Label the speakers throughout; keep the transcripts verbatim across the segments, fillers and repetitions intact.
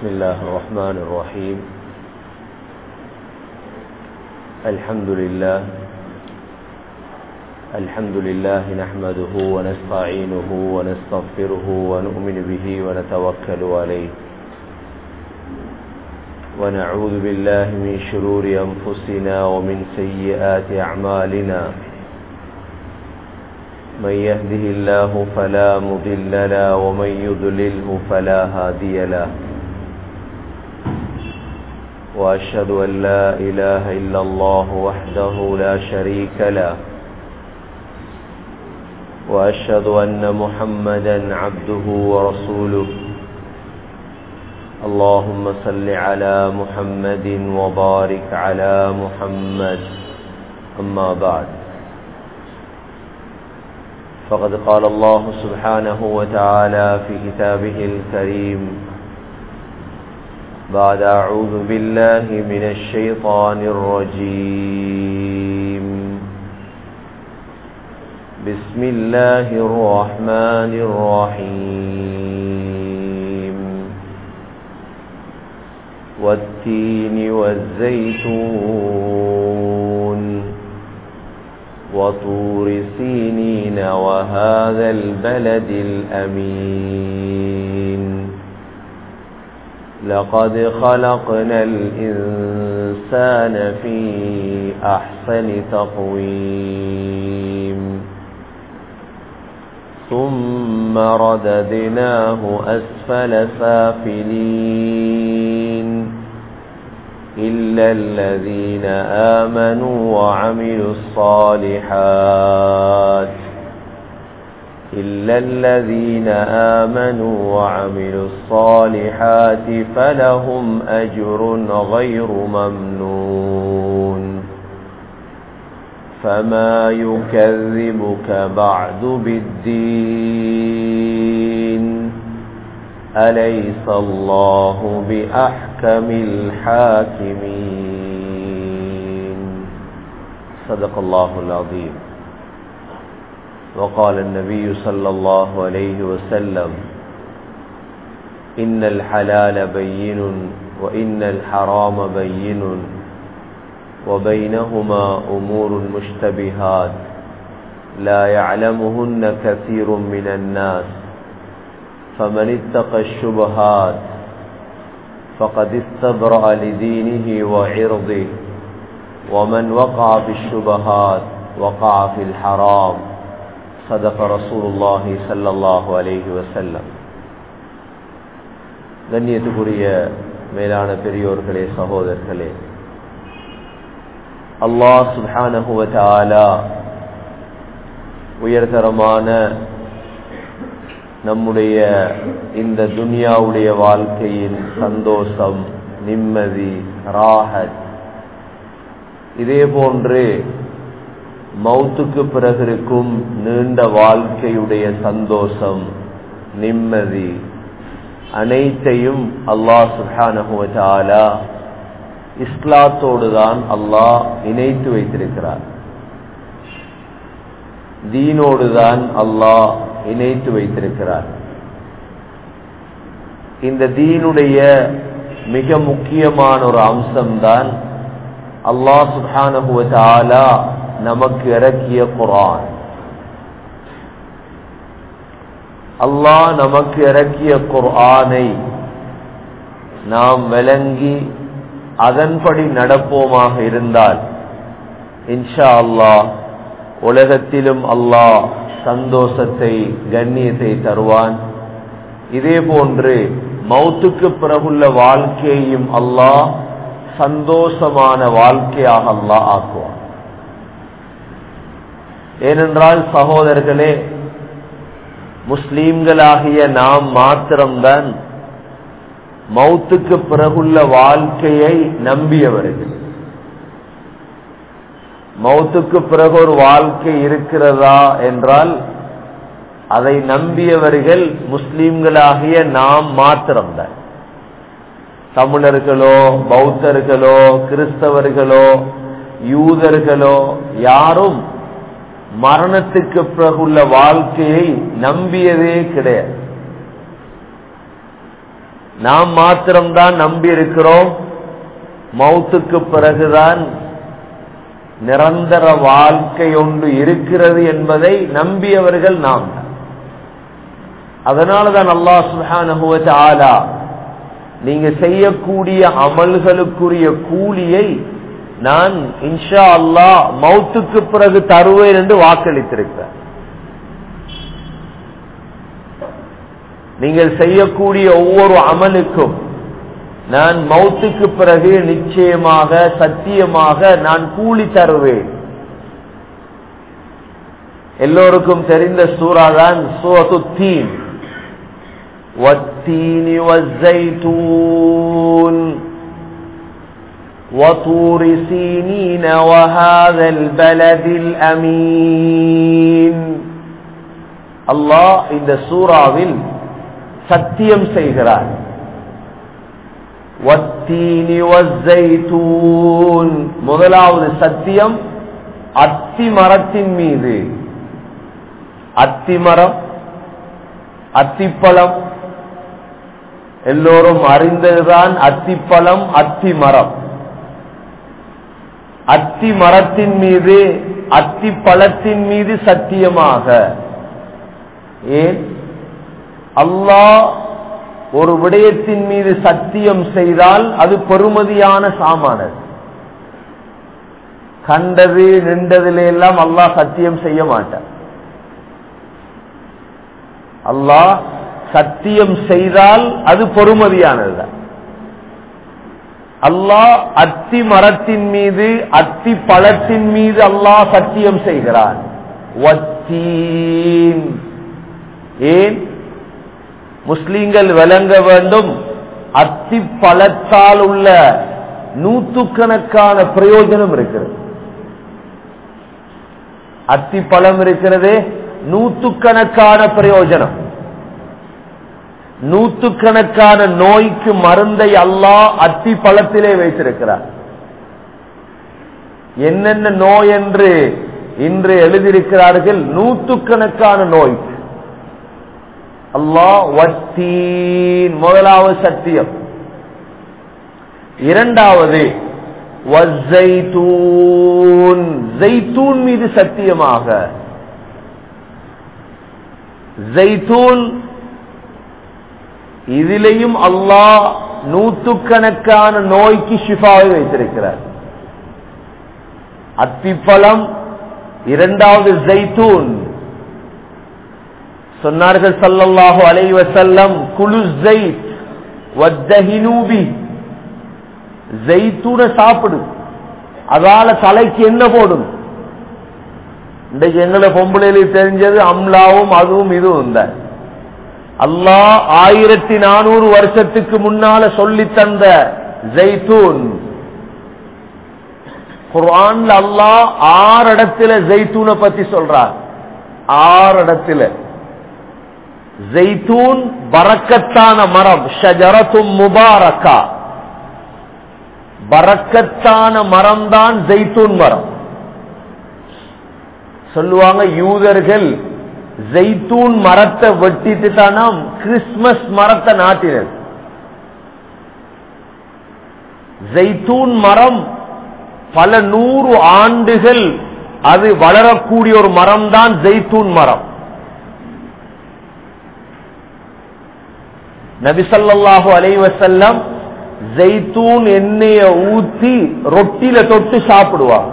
Speaker 1: بسم الله الرحمن الرحيم. الحمد لله الحمد لله نحمده ونستعينه ونستغفره ونؤمن به ونتوكل عليه ونعوذ بالله من شرور أنفسنا ومن سيئات أعمالنا. من يهده الله فلا مضل له ومن يضلله فلا هادي له. وأشهد أن لا إله إلا الله وحده لا شريك له. وأشهد أن محمدا عبده ورسوله. اللهم صل على محمد وبارك على محمد. أما بعد، فقد قال الله سبحانه وتعالى في كتابه الكريم بعد أعوذ بالله من الشيطان الرجيم. بسم الله الرحمن الرحيم. والتين والزيتون وطور سينين وهذا البلد الأمين. لقد خلقنا الإنسان في أحسن تقويم ثم رددناه أسفل سافلين إلا الذين آمنوا وعملوا الصالحات إلا الذين آمنوا وعملوا الصالحات فلهم أجر غير ممنون. فما يكذبك بعد بالدين أليس الله بأحكم الحاكمين. صدق الله العظيم. وقال النبي صلى الله عليه وسلم: إن الحلال بين وإن الحرام بين وبينهما أمور مشتبهات لا يعلمهن كثير من الناس فمن اتقى الشبهات فقد استبرأ لدينه وعرضه ومن وقع في الشبهات وقع في الحرام. صدق رسول الله صلى الله عليه وسلم. கண்ணியத்துக்குரிய மேலான பெரியோர்களே, சகோதரர்களே, அல்லாஹ் சுப்ஹானஹு வ தஆலா உயர்தரமான நம்முடைய இந்த துன்யாவுடைய வாழ்க்கையின் சந்தோஷம், நிம்மதி, ராஹத், இதே போன்று மௌத்துக்கு பிறகு இருக்கும் நீண்ட வாழ்க்கையுடைய சந்தோஷம், நிம்மதி அனைத்தையும் அல்லாஹ் சுப்ஹானஹு வ தஆலா இஸ்லாத்தோடு தான் அல்லாஹ் இணைத்து வைத்திருக்கிறார். தீனோடு தான் அல்லாஹ் இணைத்து வைத்திருக்கிறார். இந்த தீனுடைய மிக முக்கியமான ஒரு அம்சம்தான் அல்லாஹ் சுப்ஹானஹு வ தஆலா நமக்கு இறக்கிய குர்ஆன். அல்லாஹ் நமக்கு இறக்கிய குர்ஆனை நாம் விளங்கி அதன்படி நடப்போமாக இருந்தால் இன்ஷா அல்லாஹ் உலகத்திலும் அல்லாஹ் சந்தோஷத்தை, கண்ணியத்தை தருவான். இதே போன்று மௌத்துக்கு பிறகுள்ள வாழ்க்கையையும் அல்லாஹ் சந்தோஷமான வாழ்க்கையாக அல்லாஹ் ஆக்குவான். ஏனென்றால் சகோதரர்களே, முஸ்லீம்களாகிய நாம் மாத்திரம்தான் மௌத்துக்கு பிறகுள்ள வாழ்க்கையை நம்பியவர்கள். மௌத்துக்கு பிறகு ஒரு வாழ்க்கை இருக்கிறதா என்றால் அதை நம்பியவர்கள் முஸ்லீம்களாகிய நாம் மாத்திரம்தான். தமிழர்களோ, பௌத்தர்களோ, கிறிஸ்தவர்களோ, யூதர்களோ யாரும் மரணத்துக்கு பிறகுள்ள வாழ்க்கையை நம்பியதே கிடையாது. நாம் மாத்திரம்தான் நம்பி இருக்கிறோம் மௌத்துக்கு பிறகுதான் நிரந்தர வாழ்க்கை ஒன்று இருக்கிறது என்பதை நம்பியவர்கள் நாம். அதனாலதான் அல்லாஹ் சுப்ஹானஹு வ தஆலா நீங்க செய்யக்கூடிய அமல்களுக்குரிய கூலியை நான் இன்ஷா அல்லாஹ் மௌத்துக்கு பிறகு தருவேன் என்று வாக்களித்திருக்கிறார். நீங்கள் செய்யக்கூடிய ஒவ்வொரு அமலுக்கும் நான் மௌத்துக்கு பிறகு நிச்சயமாக சத்தியமாக நான் கூலி தருவேன். எல்லோருக்கும் தெரிந்த சூரா தான் சூரத்துத் தீன். வத்தீனி வஸ்ஸைத்தூன் வதூரி சீனீன வஹாதல் பலதில் அமீன். அல்லாஹ் இந்த சூராவில் சத்தியம் செய்கிறார். வத்தீனி வஸ்ஸைத்தூன், முதலாவது சத்தியம் அத்தி மரத்தின் மீது. அத்தி மரம், அத்திப்பழம் எல்லோரும் அறிந்ததுதான். அத்திப்பழம், அத்தி மரம். அத்தி மரத்தின் மீது, அத்தி பழத்தின் மீது சத்தியமாக. ஏன் அல்லாஹ் ஒரு விடயத்தின் மீது சத்தியம் செய்தால் அது பெறுமதியான சாமானது. கண்டது நின்றதிலே எல்லாம் அல்லாஹ் சத்தியம் செய்ய மாட்டார். அல்லாஹ் சத்தியம் செய்தால் அது பொறுமதியானது. அல்லாஹ் அத்தி மரத்தின் மீது, அத்தி பழத்தின் மீது அல்லாஹ் சத்தியம் செய்கிறார். வத்தீன். ஏன் முஸ்லிம்கள் விளங்க வேண்டும், அத்தி பழத்தால் உள்ள நூற்றுக்கணக்கான பிரயோஜனம் இருக்கிறது. அத்தி பழம் இருக்கிறதே, நூற்றுக்கணக்கான பிரயோஜனம். நூற்றுக்கணக்கான நோய்க்கு மருந்தை அல்லாஹ் அத்தி பழத்திலே வைத்திருக்கிறார். என்னென்ன நோய் என்று இன்று எழுதியிருக்கிறார்கள், நூற்றுக்கணக்கான நோய். அல்லாஹ் வத்தீன் முதலாவது சத்தியம். இரண்டாவது வஸ்ஸைத்தூன், ஜைத்தூன் மீது சத்தியமாக. ஜைத்தூன் இதிலேயும் அல்லாஹ் நூற்றுக்கணக்கான நோய்க்கு ஷிஃபாவை வைத்திருக்கிறார். அத்திப்பழம், இரண்டாவது ஜைத்தூன். சொன்னார்கள் ஸல்லல்லாஹு அலைஹி வஸல்லம், குலு ஸைத் வத்தஹினு பி, ஜைத்தூன சாப்பிடு, அதால தலைக்கு என்ன போடும். இன்றைக்கு எங்களை பொம்பளையில தெரிஞ்சது அம்லாவும் அதுவும் இதுவும் தான். அல்லாஹ் ஆயிரத்தி நானூறு வருஷத்துக்கு முன்னால சொல்லி தந்த ஜைத்தூன், குர்ஆன்ல அல்லாஹ் ஆறு இடத்துல ஜைத்தூனை பத்தி சொல்றார். ஆறு இடத்துல ஜைத்தூன் பரக்கத்தான மரம், ஷஜரத்தும் முபாரக்கா, பரக்கத்தான மரம் தான் ஜைத்தூன் மரம். சொல்லுவாங்க யூதர்கள் ஜைத்தூன் மரத்தை வெட்டிட்டு தானா கிறிஸ்துமஸ் மரத்தை நாட்டினர். ஜைத்தூன் மரம் பல நூறு ஆண்டுகள் அது வளரக்கூடிய ஒரு மரம் தான் ஜைத்தூன் மரம். நபி ஸல்லல்லாஹு அலைஹி வஸல்லம் ஜைத்தூன் எண்ணெய ஊத்தி ரொட்டில தொட்டு சாப்பிடுவாங்க.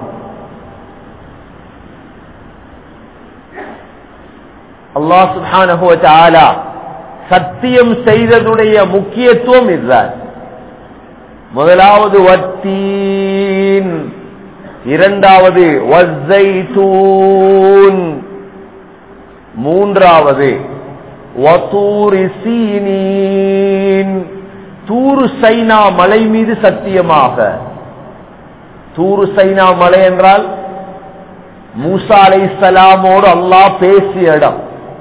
Speaker 1: அல்லாஹ் சுப்ஹானஹு வ தஆலா சத்தியம் செய்ததுடைய முக்கியத்துவம் இதுதான். முதலாவது வத்தீன், இரண்டாவது வஸ்ஸைத்தூன், மூன்றாவது வதூரி சீனீன், தூரு சைனா மலை மீது சத்தியமாக. தூரு சைனா மலை என்றால் மூசா அலைஹிஸ்ஸலாமோடு அல்லாஹ் பேசிய இடம்.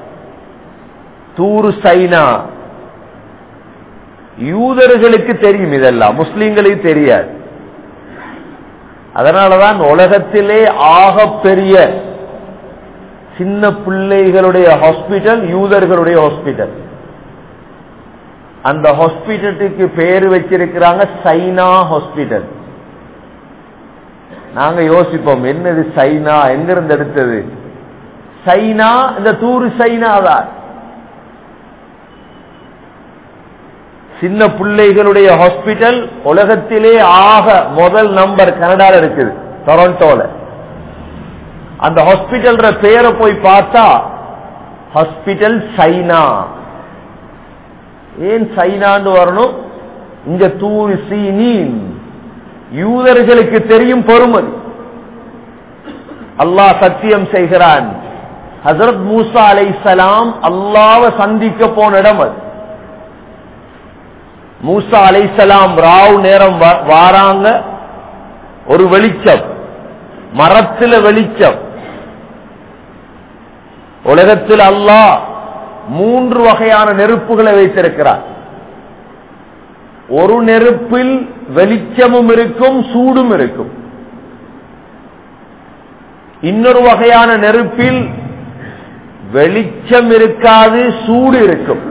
Speaker 1: தூரு சைனா யூதர்களுக்கு தெரியும், இதெல்லாம் முஸ்லிம்களுக்கு தெரியாது. அதனாலதான் உலகத்திலே ஆக பெரிய சின்ன பிள்ளைகளுடைய ஹாஸ்பிட்டல் யூதர்களுடைய ஹாஸ்பிட்டல். அந்த ஹாஸ்பிட்டலுக்கு பேரு வச்சிருக்கிறாங்க சைனா ஹாஸ்பிட்டல். நாங்க யோசிப்போம், என்னது சைனா, எங்கிருந்து எடுத்தது? சைனா இந்த தூரு சைனா தான். சின்ன பிள்ளைகளுடைய ஹாஸ்பிட்டல் உலகத்திலே ஆக முதல் நம்பர் கனடால இருக்குது, டொரண்டோல. அந்த ஹாஸ்பிட்டல் பேரை போய் பார்த்தா ஹாஸ்பிட்டல் சைனா. ஏன் சைனான்னு வரணும்? இங்க தூரு சீனின் யூதர்களுக்கு தெரியும் பொறுமதி. அல்லாஹ் சத்தியம் செய்கிறான், ஹஜ்ரத் மூசா அலைஹிஸ்ஸலாம் அல்லாஹ்வை சந்திக்க போன இடம் அது. மூசா அலைஹிஸ்ஸலாம் ராவ் நேரம் வாராங்க, ஒரு வெளிச்சம், மரத்துல வெளிச்சம். உலகத்தில் அல்லாஹ் மூன்று வகையான நெருப்புகளை வைத்திருக்கிறார். ஒரு நெருப்பில் வெளிச்சமும் இருக்கும், சூடும் இருக்கும். இன்னொரு வகையான நெருப்பில் வெளிச்சம் இருக்காது, சூடு இருக்கும்.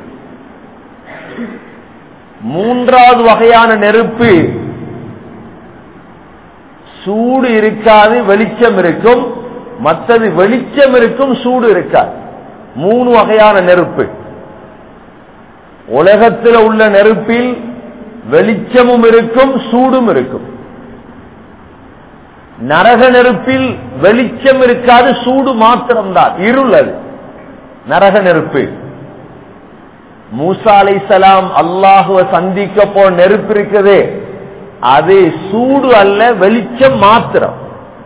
Speaker 1: மூன்றாவது வகையான நெருப்பு சூடு இருக்காது, வெளிச்சம் இருக்கும். மற்றது வெளிச்சம் இருக்கும், சூடு இருக்காது. மூணு வகையான நெருப்பு. உலகத்தில் உள்ள நெருப்பில் வெளிச்சமும் இருக்கும், சூடும் இருக்கும். நரக நெருப்பில் வெளிச்சம் இருக்காது, சூடு மாத்திரம்தான், இருள். அது நரக நெருப்பு. மூசா அலைஹிஸ்ஸலாம் அல்லாஹ்வை சந்திக்க போன நெருப்பு இருக்குதே, அது சூடு அல்ல, வெளிச்சம் மாத்திரம்.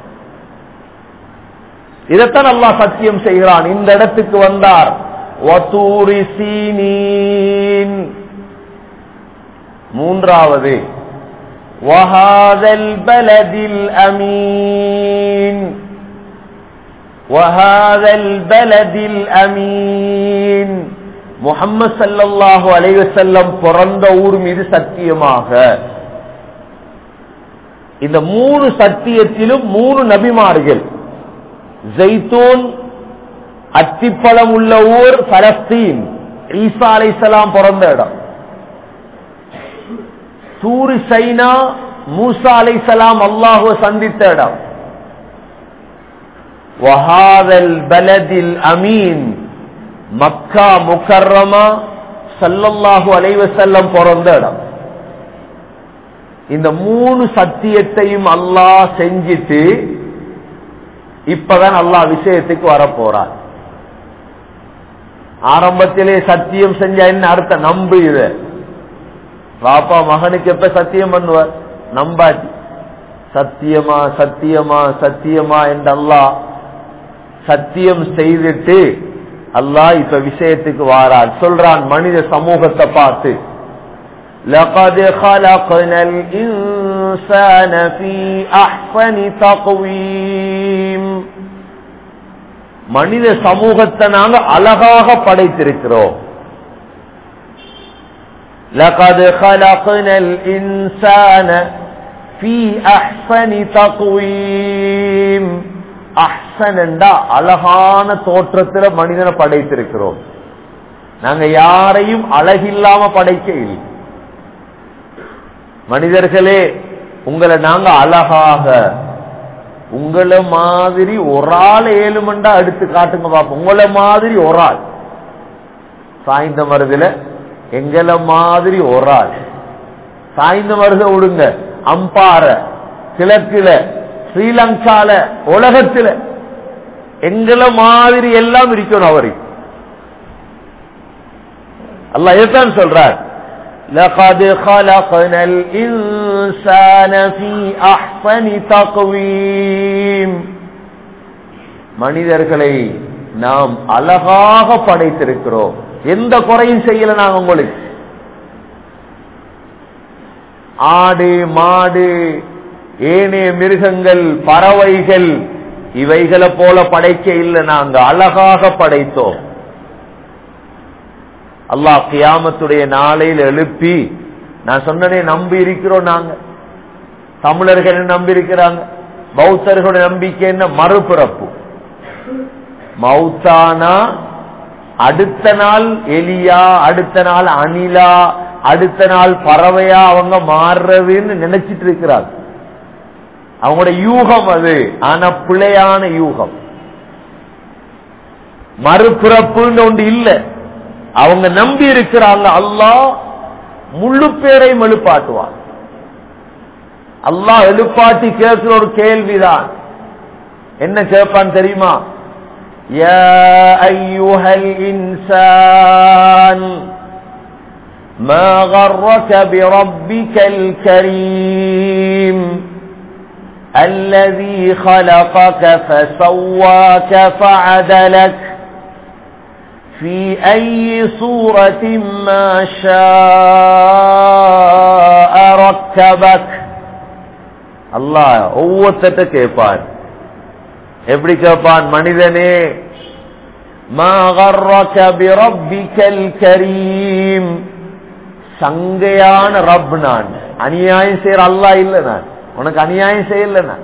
Speaker 1: இதைத்தான் அல்லாஹ் சத்தியம் செய்கிறான். இந்த இடத்துக்கு வந்தார், வதூரி சீனீன். மூன்றாவது வஹாதல் பலதில் அமீன், வஹாதல் பலதில் அமீன். முஹம்மது ஸல்லல்லாஹு அலைஹி வஸல்லம் பிறந்த ஊர் மீது சத்தியமாக. இந்த மூணு சத்தியத்திலும் மூணு நபிமார்கள். ஜெய்தூன் அத்திப்பழம் உள்ள ஊர் பலஸ்தீன், ஈசா அலைஹிஸ்ஸலாம் பிறந்த இடம். தூர் சைனா, மூசா அலைஹிஸ்ஸலாம் அல்லாஹ்வை சந்தித்த இடம். வஹாதல் பலதில் அமீன், மக்கா முக்கர்ரமா ஸல்லல்லாஹு அலைஹி வஸல்லம் பிறந்த இடம். இந்த மூணு சத்தியத்தையும் அல்லாஹ் செஞ்சிட்டு இப்பதான் அல்லாஹ் விஷயத்துக்கு வரப்போறார். ஆரம்பத்திலே சத்தியம் செஞ்சா என்ன அர்த்தம்? நம்பு. இது பாப்பா மகனுக்கு எப்ப சத்தியம் பண்ணுவார்? நம்பாட்டி. சத்தியமா சத்தியமா சத்தியமா என்று அல்லாஹ் சத்தியம் செய்துட்டு அல்லாஹ் இப்ப விஷயத்துக்கு வாரார். சொல்றான் மனித சமூகத்தை பார்த்து, لقد خلقنا الإنسان في أحسن تقويم. மனித சமூகத்தை நாங்க அழகாக படைத்திருக்கிறோம். لقد خلقنا الإنسان في أحسن تقويم. அஹ்சன்டா அழகான தோற்றத்துல மனிதனை படைத்திருக்கிறோம். நாங்க யாரையும் அழகில்லாம படைக்க இல்லை. மனிதர்களே, உங்களை நாங்க அழகாக, உங்களை மாதிரி ஒரு ஆள் ஏழுமண்டா எடுத்து காட்டுங்க பாப்போம். உங்களை மாதிரி ஒரு ஆள் சாய்ந்த மருதுல, எங்களை மாதிரி ஒரு ஆள் சாய்ந்த மருத விடுங்க, அம்பார, கிழக்குல, ஸ்ரீலங்கால, உலகத்துல எங்களை மாதிரி எல்லாம் இருக்கணும். அவரு அல்லாஹ் இதைத்தான் சொல்றார், لقد خلقنا الإنسان في أحسن تقويم. மனிதர்களை நாம் அழகாக படைத்திருக்கிறோம். எந்த குறையும் செய்யல நாங்க உங்களுக்கு. ஆடு, மாடு, ஏனைய மிருகங்கள், பறவைகள், இவைகளை போல படைக்க இல்லை, நாங்க அழகாக படைத்தோம். அல்லாஹ் கியாமத்துடைய நாளையில் எழுப்பி, நான் சொன்னனே நம்பி இருக்கிறோம். நாங்க தமிழர்கள் நம்பி இருக்கிறாங்க. பௌத்தர்களுடைய நம்பிக்கை என்ன? மறுபிறப்பு. மௌத்தானா அடுத்த நாள் எலியா, அடுத்த நாள் அணிலா, அடுத்த நாள் பறவையா அவங்க மாறுறதுன்னு நினைச்சிட்டு இருக்கிறார். அவங்களோட யூகம் அது. ஆனா பிழையான யூகம். மறுபிறப்புன்னு ஒன்று இல்லை. அவங்க நம்பி இருக்கிறாங்க அல்லாஹ் முழு பேரையும் எழுப்பாட்டுவான். அல்லாஹ் எழுப்பாட்டி கேட்கிற ஒரு கேள்விதான். என்ன கேட்பான் தெரியுமா? யா அய்யுஹல் இன்சான் மா கர்ரக பிரப்பிகல் கரீம் الذي خلقك فسواك فعدلك في أي صورة ما شاء ركبك. அல்லாஹ் ஒவ்வொருத்த கேட்பான். எப்படி கேட்பான்? மனிதனே, மா கர்ரக பிரப்பிகல் கரீம், சங்கையான ரப் நான், அநியாயம் செய்யற அல்லாஹ் இல்ல, நான் உனக்கு அநியாயம் செய்யல, நான்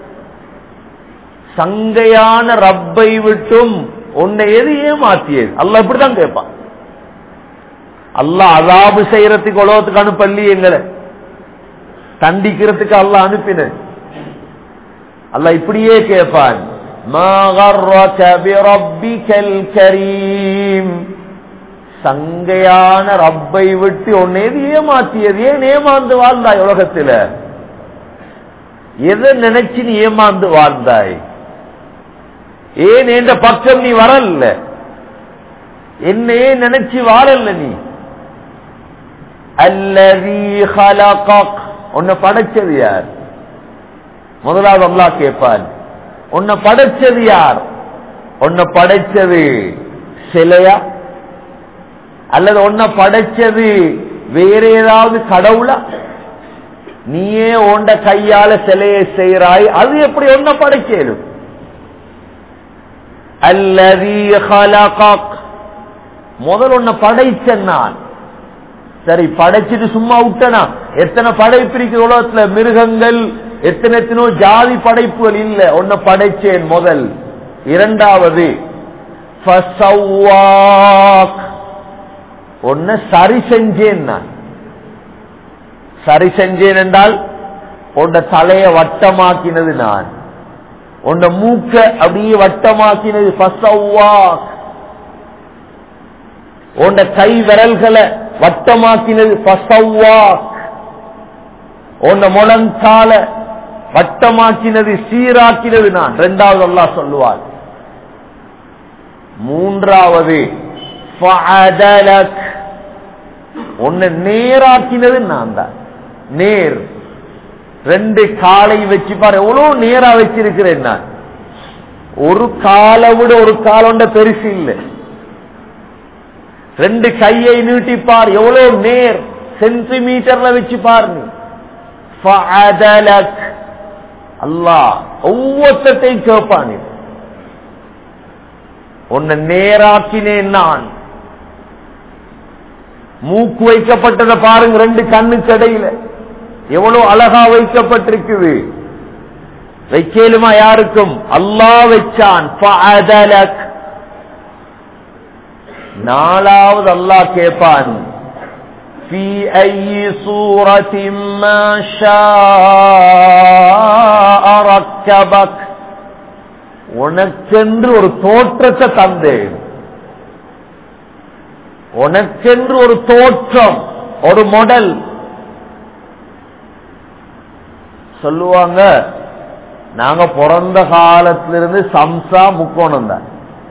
Speaker 1: சங்கையான ரப்பை விட்டும் உன்னை எது ஏமாத்தியது? அல்லாஹ் இப்படிதான் கேட்பான். அல்லாஹ் அதாபு செய்யறதுக்கு உலகத்துக்கு அனுப்பல்லி, எங்களை தண்டிக்கிறதுக்கு அல்லாஹ் அனுப்பின. அல்லாஹ் இப்படியே கேட்பான். மா கர்ரக பிரப்பிகல் கரீம், சங்கையான ரப்பை விட்டு உன்னை எது ஏமாத்தியது? ஏன் ஏமாந்து வாழ்ந்தாய் உலகத்துல? எதை நினைச்சு நீ ஏமாந்து வாழ்ந்தாய்? ஏன் என்ற பக்கம் நீ வரல? என்னையே நினைச்சு வாழல நீ? அல்லதீ ஹலகக், உன்னை படைச்சது யார்? முதலாவது அல்லாஹ் கேட்பான். உன்னை படைச்சது யார்? உன்னை படைச்சது சிலையா அல்லது உன்னை படைச்சது வேற ஏதாவது கடவுளா? நீயே உண்ட கையால சிலையை செய்கிறாய், அது எப்படி உன்னை படைக்கலும்? அல்லதீ ஹலகக், முதல் உன்னை படைச்சேன் நான். சரி, படைச்சிட்டு சும்மா விட்டனா? எத்தனை படைப்பு இருக்கு உலகத்துல, மிருகங்கள் எத்தனை எத்தனோ ஜாதி படைப்புகள் இல்ல. உன்னை படைச்சேன் முதல். இரண்டாவது ஃபஸவ்வாக், உன்னை சரி செஞ்சேன் நான். சரி செஞ்சேன் என்றால் உன்னை தலையை வட்டமாக்கினது நான், உன்னை மூக்க அப்படியே வட்டமாக்கினது ஃபஸவ்வாக், உன்னை கை விரல்களை வட்டமாக்கினது ஃபஸவ்வாக், உன்னை முழங்கால வட்டமாக்கினது சீராக்கினது நான். இரண்டாவது அல்லாஹ் சொல்லுவார். மூன்றாவது ஃபஅதலக், உன்னை நேராக்கினது நான் தான். நேர், ரெண்டு காலை வச்சு பாரு, எவ்வளவு நேரா வச்சிருக்கிறேன் நான். ஒரு காலை விட ஒரு காலொண்ட பெருசு இல்லை. ரெண்டு கையை நீட்டிப்பார், எவ்வளவு நேர், சென்டிமீட்டர்ல வச்சு பாரு நீ. ஃபஅதலக், அல்லாஹ் ஒவ்வொருத்தையும் கேட்பான். உன்னை நேராக்கினேன் நான். மூக்கு வைக்கப்பட்டதை பாருங்க, ரெண்டு கண்ணுக்கு இடையில எவ்வளவு அழகா வைக்கப்பட்டிருக்குது. வைக்கலுமா யாருக்கும்? அல்லாஹ் வச்சான். ஃபஅதலக். நாலாவது அல்லாஹ் கேட்பான். ஃபீ ஐயி சூரத்தின் மா ஷாஅ ரக்கபக், உனக்கென்று ஒரு தோற்றத்தை தந்தேன். உனக்கென்று ஒரு தோற்றம், ஒரு மாடல். சொல்லுவாங்க, நாங்க பிறந்த காலத்திலிருந்து சம்சா முக்கோணம் தான்.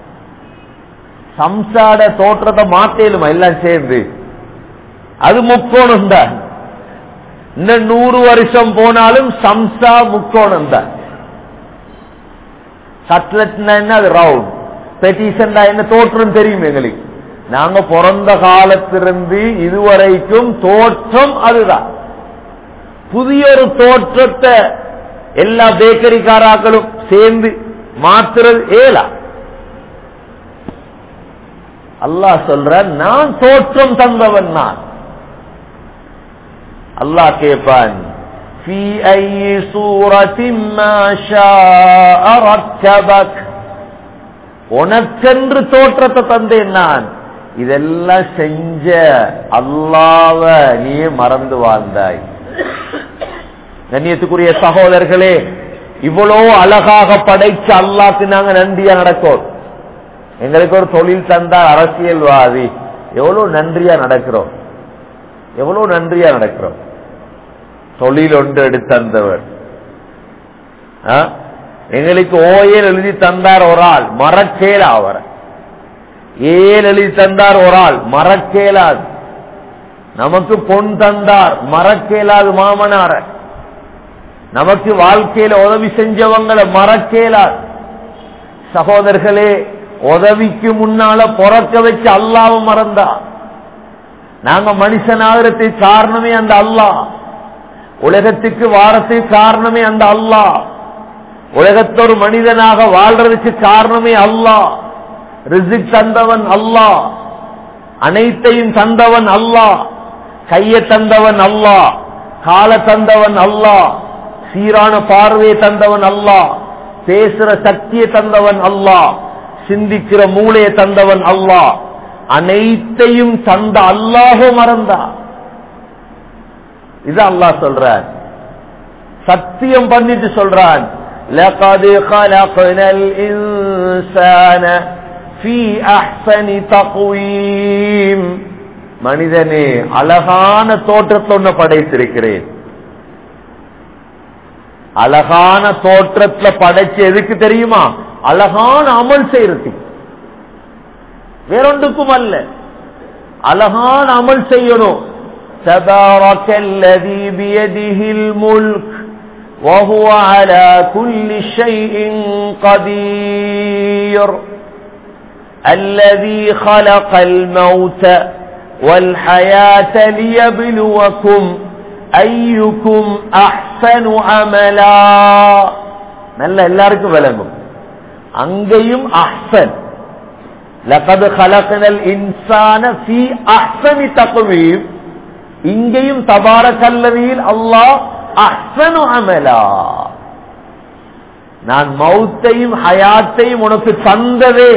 Speaker 1: சம்சாட தோற்றத்தை மாத்தேலுமா எல்லாம் சேர்ந்து? அது முக்கோணம் தான். இன்னும் நூறு வருஷம் போனாலும் சம்சா முக்கோணம் தான். கட்லெட்னா என்ன? அது ரவுண்ட். பெட்டிஷன் என்ன தோற்றம் தெரியும் எங்களுக்கு. நாங்க பிறந்த காலத்திலிருந்து இதுவரைக்கும் தோற்றம் அதுதான். புதிய ஒரு தோற்றத்தை எல்லா பேக்கரிக்காராக்களும் சேர்ந்து மாத்துறது ஏலா. அல்லாஹ் சொல்ற, நான் தோற்றம் தந்தவன் நான். அல்லாஹ் கேட்பான். ஃபீ ஐயி சூரத்தின் மா ஷாஅ ரக்கபக், உனக்கென்று தோற்றத்தை தந்தேன் நான். இதெல்லாம் செஞ்ச அல்லாஹ்வ நீ மறந்து வாழ்ந்தாய். கண்ணியத்துக்குரிய சகோதரர்களே, இவ்வளவு அழகாக படைச்ச அல்லாஹ்க்கு நாங்க நன்றியா நடக்கிறோம். எங்களுக்கு ஒரு தொழில் தந்தார் அரசியல்வாதி, எவ்வளவு நன்றியா நடக்கிறோம், எவ்வளவு நன்றியா நடக்கிறோம். தொழில் ஒன்று எடுத்து தந்தவர், எங்களுக்கு ஓயல் எழுதி தந்தார் ஒரு ஆள், மறக்கேல அவர் ஏல் எழுதி தந்தார் ஒரு ஆள், மறக்கேலாது. நமக்கு பொன் தந்தார், மறக்கேலாது மாமனார. நமக்கு வாழ்க்கையில உதவி செஞ்சவங்களை மறக்கேலாது. சகோதரர்களே, உதவிக்கு முன்னால பொறக்க வச்சு அல்லாஹ்வை மறந்தா நாங்க மனுஷனாகிறதுக்கு காரணமே அந்த அல்லாஹ், உலகத்துக்கு வாரத்துக்கு காரணமே அந்த அல்லாஹ், உலகத்தொரு மனிதனாக வாழ்றதுக்கு காரணமே அல்லாஹ். ரிஸ்க் தந்தவன் அல்லாஹ், அனைத்தையும் தந்தவன் அல்லாஹ், கையை தந்தவன் அல்லாஹ், கால தந்தவன் அல்லாஹ், சீரான பார்வையை தந்தவன் அல்லாஹ், பேசுற சக்தியை தந்தவன் அல்லாஹ், சிந்திக்கிற மூளையை தந்தவன் அல்லாஹ். அனைத்தையும் தந்த அல்லாஹோ மறந்தா. இது அல்லாஹ் சொல்றான், சத்தியம் பண்ணிட்டு சொல்றான், லகத் خلقنال இன்சான ஃபீ அஹ்ஸனி தக்வீம். மனிதனே, அழகான தோற்றத்தொன்ன படைத்திருக்கிறேன். அழகான தோற்றத்துல படைச்சு எதுக்கு தெரியுமா? அழகான அமல் செய்யறது, வேறொன்றுக்கும் அல்ல. அழகான அமல் செய்யணும். தபாரக்கல்லதீ பியதிஹில் முல்க் வஹுவ அலா குல்லி ஷைஇன் கதீர் அல்லதீ خلقல் மௌத வல் ஹயாத லியப்லுவக்கும் அய்யுக்கும் அஹ்ஸனு அமலா. நல்ல எல்லாருக்கும் விளங்கும். அங்கேயும் அஹ்ஸன், லகத் خلقنال இன்சான ஃபீ அஹ்ஸனி தக்வீம். இங்கேயும் தபாரக்கல்லதீல் அல்லாஹ் அஹ்ஸனு அமலா. நான் மௌத்தையும் ஹயாத்தையும் உனக்கு தந்ததே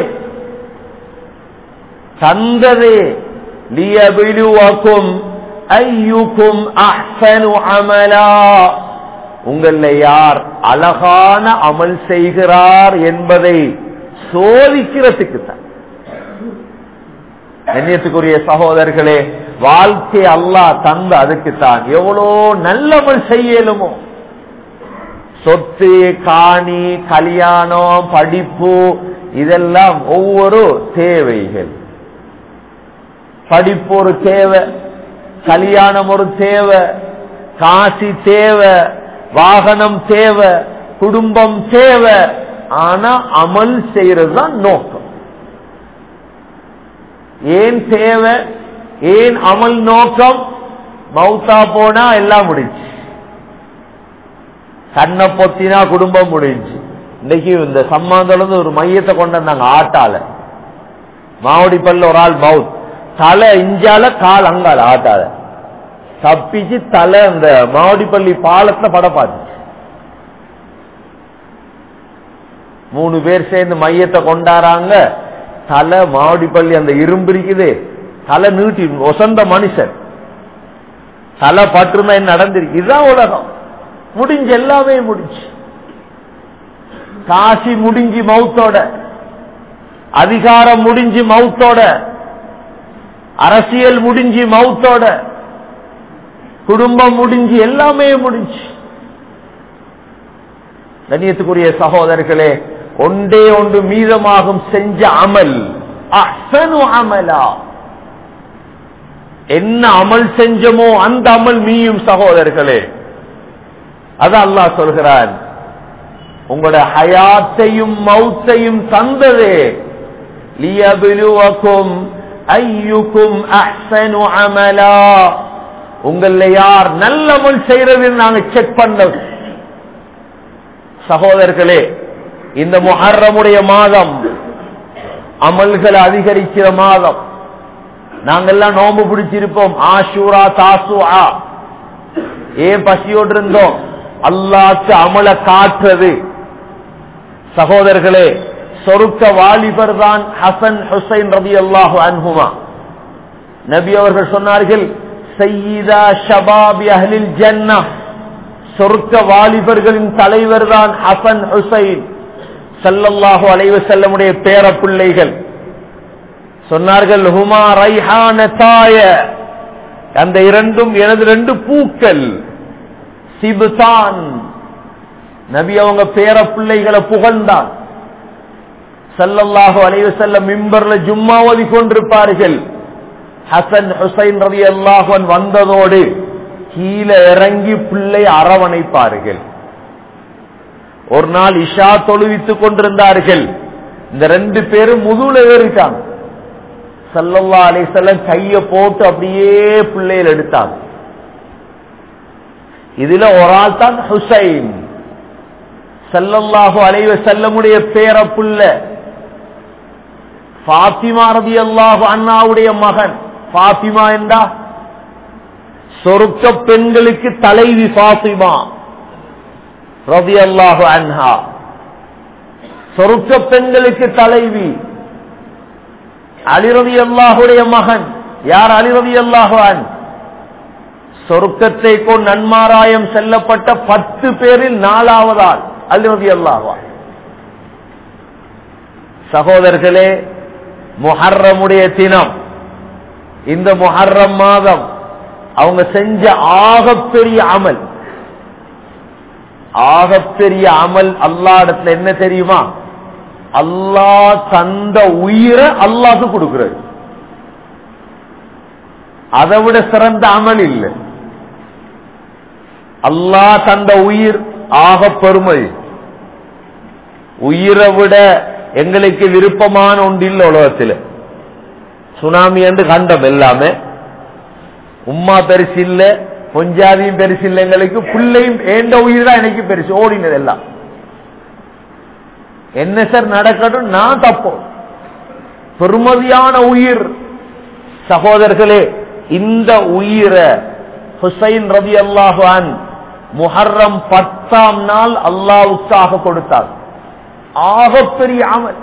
Speaker 1: தந்ததே லியப்லுவக்கும் அய்யுக்கும் அஹ்ஸனு அமலா. உங்கள யார் அழகான அமல் செய்கிறார் என்பதை சோதிக்கிறதுக்கு தான். கண்ணியத்துக்குரிய சகோதரர்களே, வாழ்க்கை அல்லாஹ் தந்த அதுக்குத்தான். எவ்வளோ நல்ல அமல் செய்யலுமோ, சொத்து, காணி, கல்யாணம், படிப்பு, இதெல்லாம் ஒவ்வொரு தேவைகள். படிப்பு ஒரு தேவை, கல்யாணம் ஒரு தேவை, காசி தேவை, வாகனம் தேவை, குடும்பம் தேவை. ஆனா அமல் செய்யறது தான் நோக்கம். ஏன் தேவை, ஏன் அமல் நோக்கம்? மௌத்தா போனா எல்லாம் முடிஞ்சு, கண்ணை பொத்தினா குடும்பம் முடிஞ்சு. இன்னைக்கு இந்த சம்மாந்தம் ஒரு மையத்தை கொண்டு வந்தாங்க ஆட்டால, மாவடி பல்ல ஒரு ஆள் மவுத், தலை இஞ்சால கால் அங்கால ஆட்டால தப்பிச்சு தலை அந்த மாவடிப்பள்ளி பாலத்துல பட பார்த்துச்சு. மூணு பேர் சேர்ந்து மையத்தை கொண்டாடுறாங்க. தலை மாவடிப்பள்ளி அந்த இரும்பு இருக்குது, தலை நீட்டி ஒசந்த மனுஷன் தலை பற்றுமா என்ன நடந்திருக்கு. இதுதான் உலகம். முடிஞ்சு, எல்லாமே முடிஞ்சு. காசி முடிஞ்சு மவுத்தோட, அதிகாரம் முடிஞ்சு மவுத்தோட, அரசியல் முடிஞ்சு மவுத்தோட, குடும்பம் முடிஞ்சு, எல்லாமே முடிஞ்சு. கண்ணியத்துக்குரிய சகோதரர்களே, ஒன்றே ஒன்று மீதமாகும் செஞ்ச அமல் அஹ்ஸனு அமலா. என்ன அமல் செஞ்சமோ அந்த அமல் மீயும் சகோதரர்களே. அதான் அல்லாஹ் சொல்கிறான், உங்களோட ஹயாத்தையும் மௌத்தையும் தந்ததே லியப்லுவக்கும் அய்யுக்கும் அஹ்ஸனு அமலா. உங்கள யார் நல்ல அமல் செய்யறது நாங்க செக் பண்ண. சகோதரர்களே, இந்த முஹர்ரமுடைய மாதம் அமல்களை அதிகரிக்கிற மாதம். நாங்கெல்லாம் நோம்பு பிடிச்சிருப்போம். ஆஷூரா, தாசுஆ. ஏன் பசியோடு இருந்தோம்? அல்லாஹ்க்கு அமல காட்டுறது. சகோதரர்களே, சொருக்க வாலிபர் தான் ஹசன் ஹுசைன் ரலியல்லாஹு அன்ஹுமா. நபி அவர்கள் சொன்னார்கள், சய்யிதா ஷபாபி அஹ்லில் ஜன்னah, சொர்க்க வாலிபர்களின் தலைவர் தான் ஹசன் ஹுசைன் ஸல்லல்லாஹு அலைஹி வஸல்லமுடைய பேர பிள்ளைகள். சொன்னார்கள், ஹுமா ரைஹானதாய, அந்த இரண்டும் எனது ரெண்டு பூக்கள். சிப்தான், நபி அவங்க பேர பிள்ளைகளை புகழ்ந்தான். ஸல்லல்லாஹு அலைஹி வஸல்லம் மிம்பர்ல ஜும்மா ஓதி கொண்டிருப்பார்கள். ஹசன் ஹுசைன் ரலியல்லாஹு அன்ஹு வந்ததோடு கீழே இறங்கி பிள்ளை அரவணைப்பார்கள். ஒரு நாள் இஷா தொழுவித்துக் கொண்டிருந்தார்கள். இந்த ரெண்டு பேரும் முதுகுல ஏறிட்டாங்க. ஸல்லல்லாஹு அலைஹி வஸல்லம் கைய போட்டு அப்படியே பிள்ளைகள் எடுத்தாங்க. இதுல ஒரு ஆள் தான் ஹுசைன், ஸல்லல்லாஹு அலைஹி வஸல்லமுடைய பேர பிள்ளை. ஃபாத்திமா ரலியல்லாஹு அன்ஹாவுடைய மகன். ஃபாத்திமா என்றா சொர்க்க பெண்களுக்கு தலைவி. ஃபாத்திமா ரலியல்லாஹு அன்ஹா சொர்க்க பெண்களுக்கு தலைவி. அலி ரலியல்லாஹுடைய மகன். யார் அலி ரலியல்லாஹு அன்ஹு? சொர்க்கத்தை கொண்டு நன்மாராயம் செல்லப்பட்ட பத்து பேரில் நாலாவது ஆள் அலி ரலியல்லாஹு அன்ஹு. சகோதரர்களே, முஹர்ரமுடைய தினம், இந்த முஹர்ரம் மாதம் அவங்க செஞ்ச ஆகப்பெரிய அமல், ஆகப்பெரிய அமல் அல்லாஹ்விடத்துல என்ன தெரியுமா? அல்லாஹ் தந்த உயிரை அல்லாஹ்க்கு கொடுக்கிறது. அதை விட சிறந்த அமல் இல்லை. அல்லாஹ் தந்த உயிர் ஆக பெருமை. உயிரை விட எங்களுக்கு விருப்பமான ஒன்று இல்லை உலகத்தில். சுனாமி என்று கண்டம் எல்லாமே. உம்மா பெருசு இல்ல, பொஞ்சாதியும் பெருசு இல்லை எங்களுக்கு. பிள்ளையும் ஏண்ட உயிர் தான் எனக்கு பெருசு. ஓடினது எல்லாம் என்ன சார் நடக்கட்டும், நான் தப்போம். பெருமதியான உயிர். சகோதரர்களே, இந்த உயிரை ஹுசைன் ரலியல்லாஹு அன்ஹு முஹர்ரம் பத்தாம் நாள் அல்லாஹ்வுக்காக கொடுத்தார். ஆகப்பெரிய அமல்,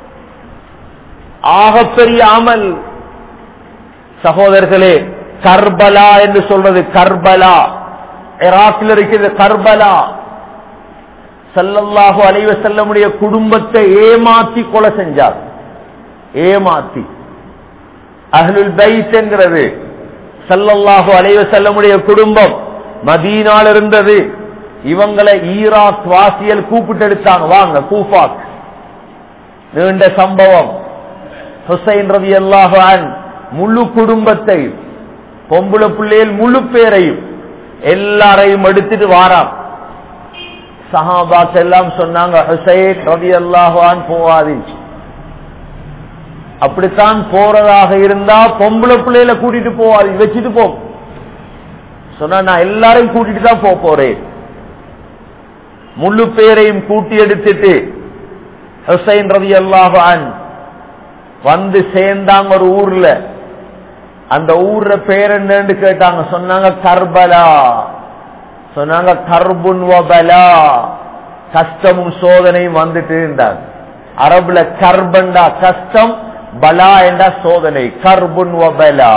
Speaker 1: ஆகப்பெரிய அமல். சகோதரர்களே, கர்பலா என்று சொல்றது, கர்பலா ஈராக்கில் இருக்கிறது. கர்பலா ஸல்லல்லாஹு அலைஹி வஸல்லமுடைய குடும்பத்தை ஏமாத்தி கொலை செஞ்சார். ஏமாத்தி. அஹ்லுல் பைத் என்கிறது ஸல்லல்லாஹு அலைஹி வஸல்லமுடைய குடும்பம் மதீனால இருந்தது. இவங்களை ஈராக் வாசியல் கூப்பிட்டு எடுத்தாங்க, வாங்க கூஃபாக். நீண்ட சம்பவம். ஹுசைன் ரலியல்லாஹு அன்ஹு முழு குடும்பத்தை, பொம்புள பிள்ளைகள் முழு பேரையும் எல்லாரையும் எடுத்துட்டு வாராம். சஹாபாக்கள் எல்லாம் சொன்னாங்க, ஹுசைன் ரலியல்லாஹு அன்ஹு போவாதீங்க. அப்படித்தான் போறதாக இருந்தா பொம்புள பிள்ளைகளை கூட்டிட்டு போவாதீங்க, வச்சுட்டு போ சொன்னா, நான் எல்லாரையும் கூட்டிட்டு தான் போக போறேன். முழு பேரையும் கூட்டி எடுத்துட்டு ஹுசைன் ரலியல்லாஹு அன்ஹு வந்து சேர்ந்தாங்க ஒரு ஊர்ல. அந்த ஊர்ல பேர் என்னன்னு கேட்டாங்க. சொன்னாங்க கர்பலா. சொன்னாங்க கர்புன் வபலா, கஷ்டமும் சோதனையும் வந்துட்டு இருந்தாங்க. அரபுல கர்பண்டா கஷ்டம், பலா என்றா சோதனை. கர்புன் வபலா.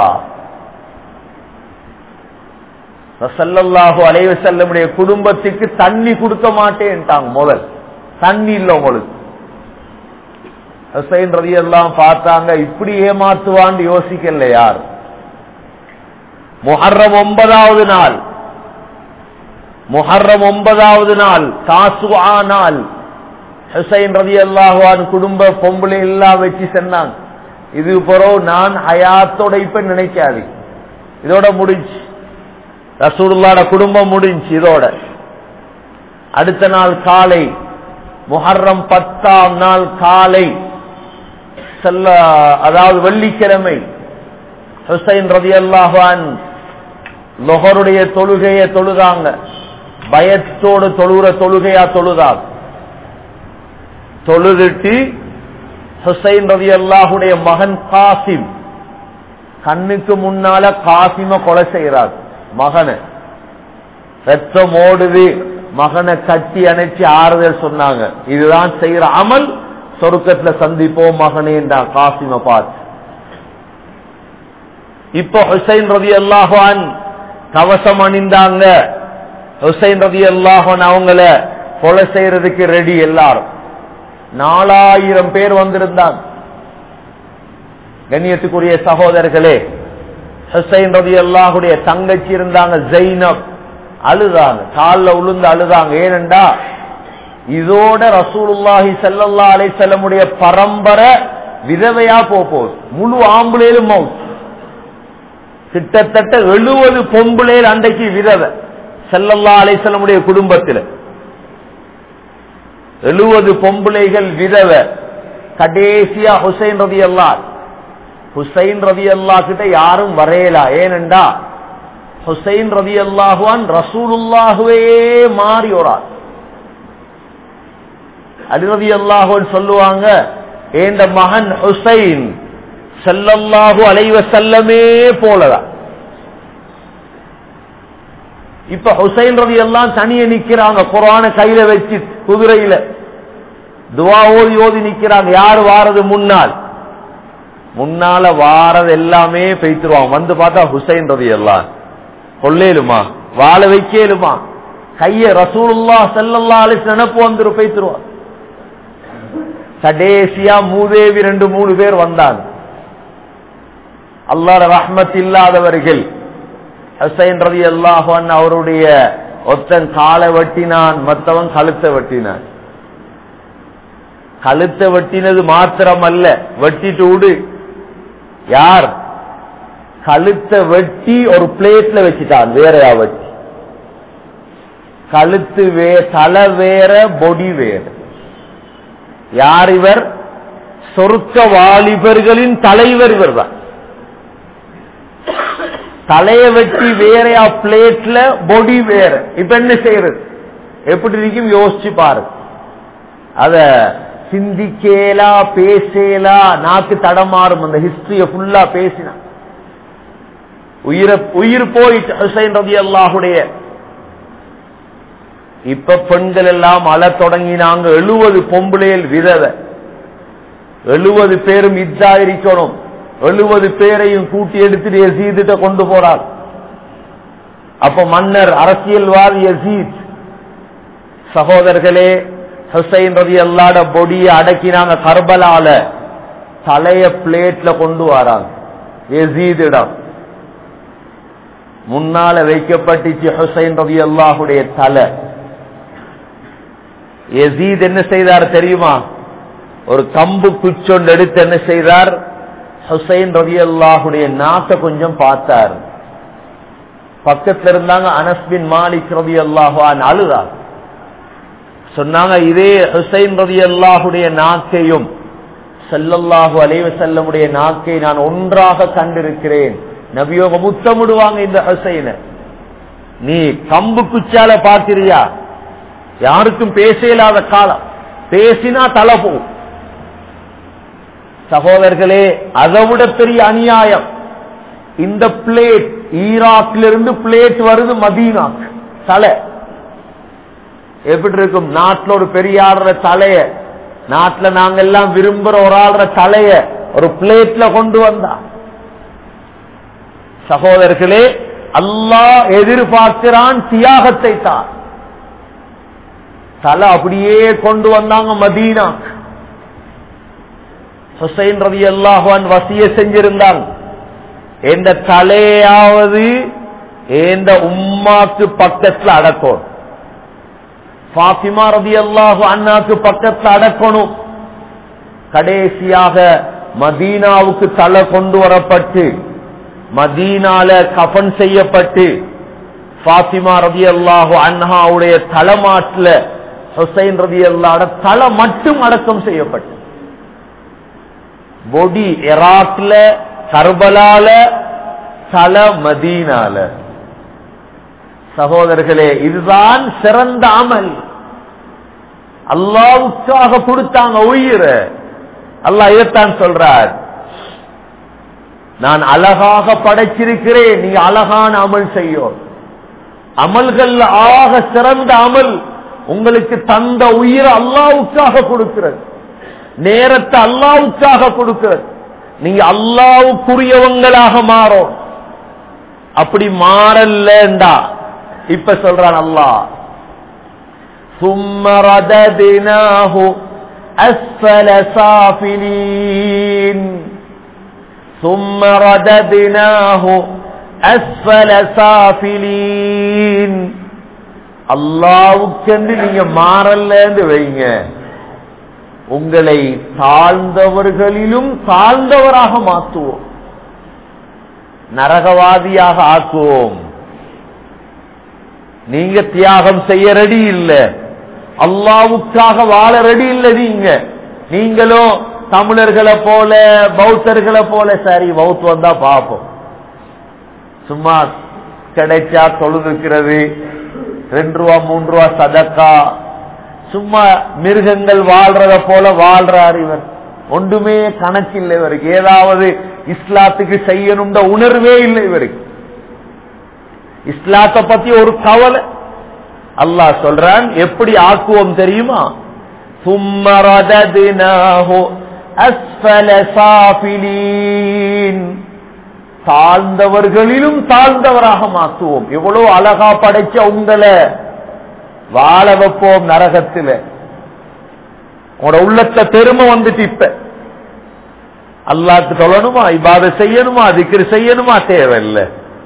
Speaker 1: ஸல்லல்லாஹு அலைஹி வஸல்லமுடைய குடும்பத்துக்கு தண்ணி கொடுக்க மாட்டேன்ட்டாங்க. முதல் தண்ணி இல்ல உங்களுக்கு. ஹுசைன் ரலியல்லாஹு பார்த்தாங்க, இப்படி ஏமாத்துவான்னு யோசிக்கல யார். முஹர்ரம் ஒன்பதாவது நாள், முஹர்ரம் ஒன்பதாவது நாள் தாசுஆ நாள், ஹுசைன் ரலியல்லாஹு அன்ஹு குடும்ப பொம்பளை எல்லாம் வச்சு சொன்னாங்க, இது பிறகு நான் ஹயாத்தோட இப்ப நினைக்காது, இதோட முடிஞ்சு. ரசூலுல்லாஹ்வோட குடும்பம் முடிஞ்சு இதோட. அடுத்த நாள் காலை, முஹர்ரம் பத்தாம் நாள் காலை, அதாவது வெள்ளிக்கிழமை, ஹுசைன் ரலியல்லாஹு அன்ஹு லுஹருடைய தொழுகையை தொழுதாங்க. பயத்தோடு தொழுகிற தொழுகையா தொழுதாங்க. தொழுதுட்டு ஹுசைன் ரலியல்லாஹுடைய மகன் காசிம் கண்ணுக்கு முன்னால காசிம கொலை செய்யறார். மகனை ரத்தம் ஓடுது. மகனை கட்டி அணைச்சி ஆறுதல் சொன்னாங்க, இதுதான் செய்யற அமல், சொர்க்கத்துல சந்திப்போம் மகனே என்றார். காசிம பார்த்து இப்போ ஹுசைன் ரலியல்லாஹு அன்ஹு கவசம் அணிந்தாங்க. ஹுசைன் ரலியல்லாஹு அன்ஹு அவங்கள கொலை செய்யறதுக்கு ரெடி. எல்லாரும் நாலாயிரம் பேர் வந்திருந்தாங்க. கண்ணியத்துக்குரிய சகோதரர்களே, ஹுசைன் ரலியல்லாஹுடைய தங்கச்சி இருந்தாங்க ஜைனப், அழுதாங்க, காலில் உளுந்து அழுதாங்க. ஏனென்றா இதோட ரசூலுல்லாஹி ஸல்லல்லாஹு அலைஹி வஸல்லம் உடைய பரம்பரை விதவையா போகுது. முழு ஆம்புலேலும் மவுத். கிட்டத்தட்ட எழுபது பொம்புலேல் அன்றைக்கு விதவை ஸல்லல்லாஹு அலைஹி வஸல்லம் உடைய குடும்பத்தில். எழுபது பொம்புளைகள் விதவை. கடைசியா ஹுசைன் ரலியல்லாஹு ஹுசைன் ரலியல்லாஹு கிட்ட யாரும் வரையலா. ஏனென்றா ஹுசைன் ரலியல்லாஹு அன்ஹு ரசூலுல்லாஹுவே மாறி ஓரார். அலி ரலியல்லாஹு அன்ஹு சொல்லுவாங்க, ஏந்த மகன் ஹுசைன் ஸல்லல்லாஹு அலைஹி வஸல்லமே போலதான். இப்ப ஹுசைன் ரலியல்லாஹு தனியே நிக்கிறாங்க, குர்ஆனை கையில வச்சு குதிரையில துஆ ஓதி ஓதி நிக்கிறாங்க. யாரு வாரது? முன்னால் முன்னால வாரது எல்லாமே பெய்த்துருவாங்க. வந்து பார்த்தா ஹுசைன் ரலியல்லாஹு கொல்லேலுமா, வாழ வைக்கலுமா, கைய ரசூலுல்லாஹ் ஸல்லல்லாஹு அலைஹி வஸல்லம் நினைப்பு வந்து பெய்த்துருவாங்க. கடைசியா மூதேவி ரெண்டு மூணு பேர் வந்தாங்க. அல்லாஹ்வுடைய ரஹ்மத் இல்லாதவர்கள். ஹுசைன் ரலியல்லாஹு அன்ஹு அவருடைய ஒத்தன் காலை வெட்டினான், மற்றவன் கழுத்தை வெட்டினான். கழுத்தை வெட்டினது மாத்திரம் அல்ல, வெட்டிட்டு விடு. யார்? கழுத்தை வெட்டி ஒரு பிளேட்ல வச்சுட்டான், வேறையா வெட்டி. கழுத்து வே தலை வேற, பொடி வேற. யார் இவர்? சொர்க்க வாலிபர்களின் தலைவர் இவர் தான். தலைய வெட்டி வேறையா பிளேட்ல, பொடி வேற. இப்ப என்ன செய்யறது? எப்படி இருக்கும் யோசிச்சு பாரு. அத சிந்திக்கேலா, பேசலா, நாக்கு தடமாறும். அந்த ஹிஸ்டரிய ஃபுல்லா பேசினா உயிர உயிர் போயிட்டு ஹுசைன் ரலியல்லாஹுடைய. இப்ப பெண்கள் எல்லாம் அழ தொடங்கினாங்க. எழுபது பொம்புளையில் விதவை, எழுபது பேரும் இத்தா இருக்கணும். எழுபது பேரையும் கூட்டி எடுத்துட்டு யசீதிட்ட கொண்டு போறார். அப்ப மன்னர் அரசியல்வாதி யசீத். சகோதரர்களே, ஹுசைன் ரலியல்லாஹு பொடியை அடக்கினாங்க. கர்பலால தலைய பிளேட்ல கொண்டு வராங்க. யசீதிடம் முன்னால வைக்கப்பட்டுச்சு ஹுசைன் ரலியல்லாஹுடைய தலை. யசீத் என்ன செய்தார் தெரியுமா? ஒரு கம்பு குச்சொண்டு எடுத்து என்ன செய்தார்? ஹுசைன் ரலியல்லாஹுடைய நாக்க கொஞ்சம் பார்த்தார். பக்கத்துல இருந்தாங்க அனஸ் பின் மாலிக் ரலியல்லாஹு அன்ஹு. அழுதார். சொன்னாங்க, இதே ஹுசைன் ரலியல்லாஹுடைய நாக்கையும் ஸல்லல்லாஹு அலைஹி வஸல்லமுடைய நாக்கை நான் ஒன்றாக கண்டிருக்கிறேன். நபியோக முத்தமிடுவாங்க இந்த ஹுசைனை. நீ கம்பு குச்சால பார்த்திரியா? யாருக்கும் பேச இல்லாத காலம். பேசினா தலை போகும். சகோதரர்களே, அதை விட பெரிய அநியாயம். இந்த பிளேட் ஈராக்கிலிருந்து பிளேட் வருது மதீனா. தலை எப்படி இருக்கும்? நாட்டில் ஒரு பெரிய ஆடுற தலைய, நாட்டில் நாங்க எல்லாம் விரும்புற ஒரு ஆடுற தலைய ஒரு பிளேட்ல கொண்டு வந்தா. சகோதரர்களே, அல்லாஹ் எதிர்பார்க்கிறான் தியாகத்தை தான். தலை அப்படியே கொண்டு வந்தாங்க மதீனா. ஹுசைன் ரலியல்லாஹு அன்ஹு வசிய செஞ்சிருந்தாங்க, எந்த தலையாவது எந்த உம்மாக்கு பக்கத்துல அடக்கணும், ஃபாத்திமா ரலியல்லாஹு அன்ஹாக்கு பக்கத்துல அடக்கணும். கடைசியாக மதீனாவுக்கு தலை கொண்டு வரப்பட்டு மதீனால கஃன் செய்யப்பட்டு ஃபாத்திமா ரலியல்லாஹு அன்ஹாவுடைய தலைமாட்டில் ஹுசைன் ரலியல்லாஹு தலை மட்டும் அடக்கம் செய்யப்பட்டு, பொடி இராக்ல, கர்பலால, தலை மதீனால. சகோதரர்களே, இதுதான் சிறந்த அமல். அல்லாஹ்வுக்காக கொடுத்தாங்க உயிரை. அல்லாஹ் இதைத்தான் சொல்றார், நான் அழகாக படைச்சிருக்கிறேன், நீங்க அழகான அமல் செய்யும். அமல்கள் ஆக சிறந்த அமல் உங்களுக்கு தந்த உயிரை அல்லாஹ்வுக்காக கொடுக்கிறது, நேரத்தை அல்லாஹ்வுக்காக கொடுக்கிறது. நீங்க அல்லாஹ்வுக்குரியவங்களாக மாறும். அப்படி மாறலண்டா இப்ப சொல்றான் அல்லாஹ் ثُمَّ رَدَدْنَاهُ أَسْفَلَ سَافِلِينَ ثُمَّ رَدَدْنَاهُ أَسْفَلَ سَافِلِينَ அல்லாஹ்வுக்கென்று நீங்க மாறலன்னு வைங்க, உங்களை தாழ்ந்தவர்களிலும் தாழ்ந்தவராக மாற்றுவோம், நரகவாதியாக ஆக்குவோம். நீங்க தியாகம் செய்ய ரெடி இல்ல, அல்லாஹ்வுக்காக வாழ ரெடி இல்ல. நீங்க நீங்களும் தமிழர்களை போல பௌத்தர்களை போல சரி பௌத் வந்தா பாப்போம், சும்மா கிடைச்சா தொழுதுக்கிறது, ரெண்டு ரூபா மூன்று ரூபா சதக்கா, சும்மா மிருகங்கள் வாழ்றத போல வாழ்றார் இவர். ஒன்றுமே கணக்கில்லை இவருக்கு, ஏதாவது இஸ்லாத்துக்கு செய்யணும்ன்ற உணர்வே இல்லை இவருக்கு, இஸ்லாத்தை பத்தி ஒரு கவலை. அல்லாஹ் சொல்றான் எப்படி ஆக்குவோம் தெரியுமா? ثُمَّ رَدَدْنَاهُ أَسْفَلَ سَافِلِينَ தாழ்ந்தவர்களிலும் தாழ்ந்தவராக மாற்றுவோம். எவ்வளவு அழகா படைச்ச உங்களை வாழ வைப்போம் நரகத்தில். உங்களோட உள்ளத்தை பெருமை வந்துட்டு இப்ப அல்லாஹ்க்கு சொல்லணுமா, இபாதத் செய்யணுமா, திக்ர் செய்யணுமா, தேவையில்லை.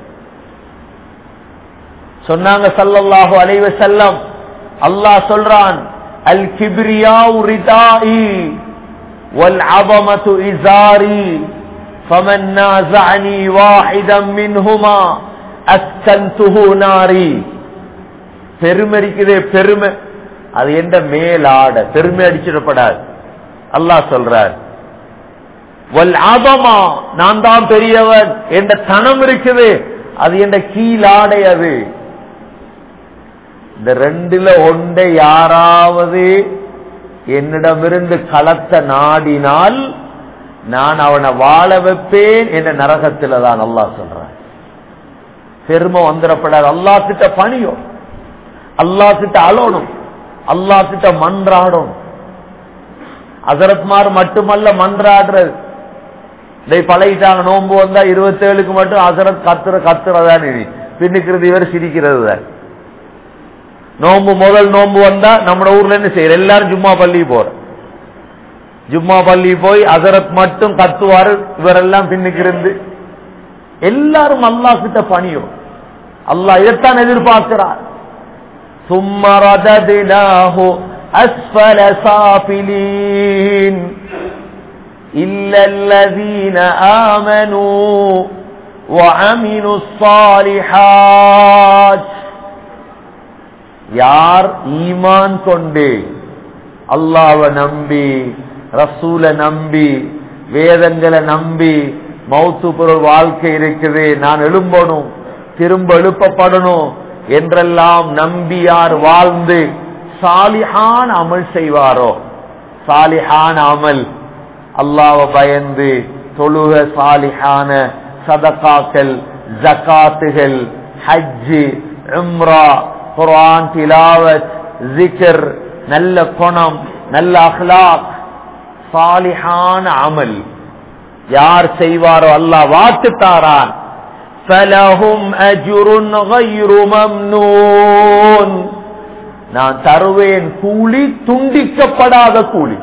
Speaker 1: சொன்னாங்க ஸல்லல்லாஹு அலைஹி வஸல்லம், அல்லாஹ் சொல்றான் அல் கிப்ரியாஉ ரிதாஇ வல் அஸமத்து இஸாரி ஃபமன் நாஸஅனி வாஹிதன் மின்ஹுமா அஸ்கன்துஹு நாரி. பெருமை இருக்குதே பெருமை, அது என்ற மேலாட, பெருமை அடிச்சிடப்படாது. அல்லாஹ் சொல்றார் வல் அஸமா, நான் தான் பெரியவன் என்ற தனம் இருக்குது, அது என்ற கீழாடை. அது இந்த ரெண்டுல ஒன்றை யாராவது என்னிடமிருந்து கலத்த நாடினால் நான் அவனை வாழ வைப்பேன் என்ற நரகத்தில தான் அல்லாஹ் சொல்றான். பெருமை வந்துடப்படாது. அல்லாஹ் கிட்ட பணியும், அல்லாஹ் கிட்ட அழணும், அல்லாஹ் கிட்ட மன்றாடும். ஹஸரத்மார் மட்டுமல்ல மன்றாடுறது, இதை பழகிட்டாங்க. நோன்பு வந்தா இருபத்தி ஏழுக்கு மட்டும் ஹஸரத் கத்துற கத்துறதான், இனி பின்னுக்கிறது இவர் சிரிக்கிறது தான். நோம்பு முதல் நோம்பு வந்தா நம்ம ஊர்ல என்ன செய்யற, எல்லாரும் ஜும்மா பள்ளி போற, ஜும்மா பள்ளி போய் ஹஸரத் மட்டும் கத்துவாரு, இவரெல்லாம் பின்னுக்கு இருந்து. எல்லாரும் அல்லாஹ் கிட்ட பணியும். அல்லாஹ் இதைத்தான் எதிர்பார்க்கிறார். ثُمَّ رَدَدْنَاهُ أَسْفَلَ سَافِلِينَ إِلَّا الَّذِينَ آمَنُوا وَعَمِلُوا الصَّالِحَاتِ. யார் ஈமான் கொண்டு அல்லாஹ்வை நம்பி ரசூலை நம்பி வேதங்களை நம்பி மௌத்து பொருள் வாழ்க்கை இருக்குது, நான் எழும்பணும், திரும்ப எழுப்பப்படணும் என்றெல்லாம் நம்பி யார் வாழ்ந்து சாலிஹான அமல் செய்வாரோ, சாலிஹான அமல் அல்லாஹ்வை பயந்து தொழுக, சாலிஹான சதகாக்கள், ஜகாத்துகள், ஹஜ், உம்ரா, குர்ஆன் திலாவத், ஜிக்ர், நல்ல குணம், நல்ல அக்லாக், சாலிஹான அமல் யார் செய்வாரோ அல்லாஹ் வாக்கு தாரான். ஃபலஹும் அஜ்ருன் கைரு மம்னூன், நான் தருவேன் கூலி துண்டிக்கப்படாத கூலி.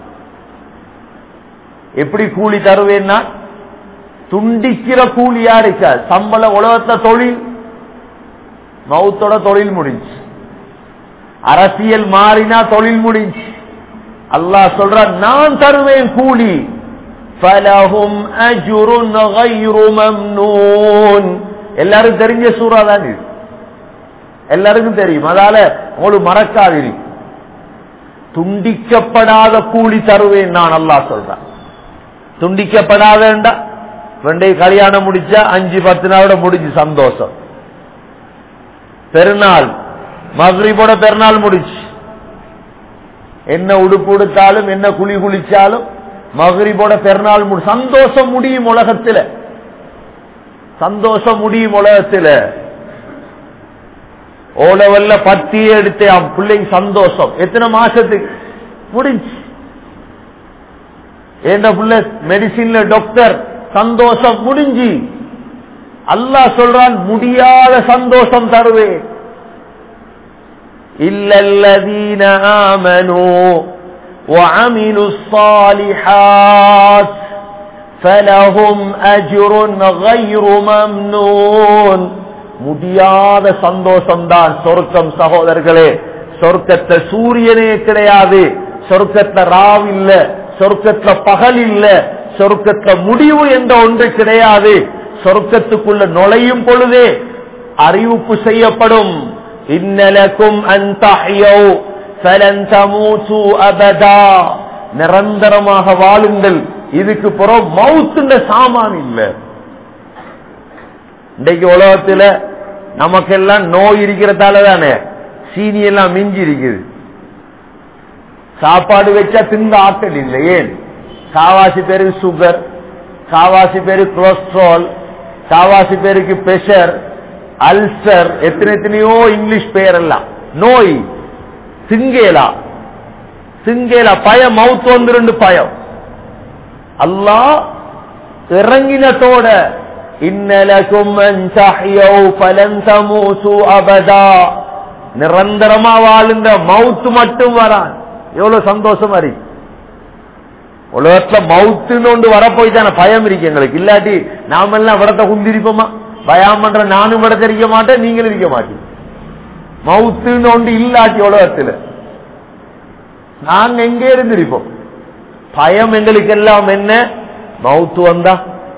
Speaker 1: எப்படி கூலி தருவேன்னா, துண்டிக்கிற கூலி யாருக்கா? சம்பள உலகத்தை தொழில் மௌத்தோட தொழில் முடிஞ்சு, அரசியல் மாறினா தொழில் முடிஞ்சு. அல்லாஹ் சொல்றான் நான் தருவேன் கூலி. ஃபலஹும் அஜ்ருன் கைரு மம்னூன். எல்லாரும் தெரிஞ்ச சூரா தான் இது, எல்லாருக்கும் தெரியும். அதால உங்களுக்கு மறக்காதீங்க, துண்டிக்கப்படாத கூலி தருவேன் நான். அல்லாஹ் சொல்றான் துண்டிக்கப்படாதா, வெண்டை கல்யாணம் முடிச்சா அஞ்சு பத்து நாளோட முடிஞ்சு சந்தோஷம். பெருநாள் மக்ரிபோட பெருநாள் முடிச்சு, என்ன உடுப்பு உடுத்தாலும் என்ன குழி குளிச்சாலும் மக்ரிபோட பெருநாள் முடி, சந்தோஷம் முடியும் உலகத்தில், சந்தோஷம் முடியும் உலகத்தில். ஓலவல்ல பத்தியே எடுத்து பிள்ளைங்க சந்தோஷம், எத்தனை மாசத்துக்கு முடிஞ்சு. என்ற பிள்ளை மெடிசின்ல டாக்டர், சந்தோஷம் முடிஞ்சு. அல்லாஹ் சொல்றான் முடியாத சந்தோஷம் தருவேன். இல்லல்லதீன ஆமனூ வஅமிலுஸ் ஸாலிஹாத் ஃபலஹும் அஜ்ருன் கைரு மம்னூன். முடியாத சந்தோஷம் தான் சொர்க்கம் சகோதரர்களே. சொர்க்கத்துல சூரியனே கிடையாது, சொர்க்கத்துல ராவ் இல்ல, சொர்க்கத்துல பகல் இல்ல, சொர்க்கத்துல முடிவு என்ற ஒன்று கிடையாது. சொர்க்கத்துக்குள்ள நுழையும் பொழுதே அறிவிப்பு செய்யப்படும், இன்னலக்கும் அன் தஹ்யௌ ஃபலன் தமூது அபதா, நிரந்தரமாக வாழுங்கள், இதுக்கு பிறகு மவுத்துன்ற சாமான் இல்ல. இன்றைக்கு உலகத்துல நமக்கெல்லாம் நோய் இருக்கிறதால தானே சீனி எல்லாம் மிஞ்சி இருக்குது. சாப்பாடு வச்சா திங்க ஆற்றல் இல்லை. ஏன்? காவாசி பேருக்கு சுகர், காவாசி பேருக்கு கொலஸ்ட்ரால், காவாசி பேருக்கு பிரஷர், அல்சர், எத்தனை எத்தனையோ இங்கிலீஷ் பெயர் எல்லாம் நோய். திங்கேலா திங்கேலா பயம், மவுத்து வந்து ரெண்டு பயம். அல்லாஹ் இறங்கினத்தோட இன்னலகும் அன் தஹ்யௌ ஃபலன் தமூது அபதா, நிரந்தரமா வாழுங்க, மவுத்து மட்டும் வரான். எவ்வளவு சந்தோஷம் அறி. உலகத்துல மவுத்துன்னு ஒன்று வரப்போய் தானே பயம் இருக்கு எங்களுக்கு. இல்லாட்டி நாம எல்லாம் விடத்தை குந்திருப்போமா? பயம் பண்ற நானும் விடத்தை இருக்க மாட்டேன், நீங்களும் இருக்க மாட்டீங்க. மவுத்துன்னு ஒன்று இல்லாட்டி உலகத்துல நாங்க எங்கே இருந்திருப்போம். பயம் எங்களுக்கு எல்லாம் என்ன? மவுத்து வந்தா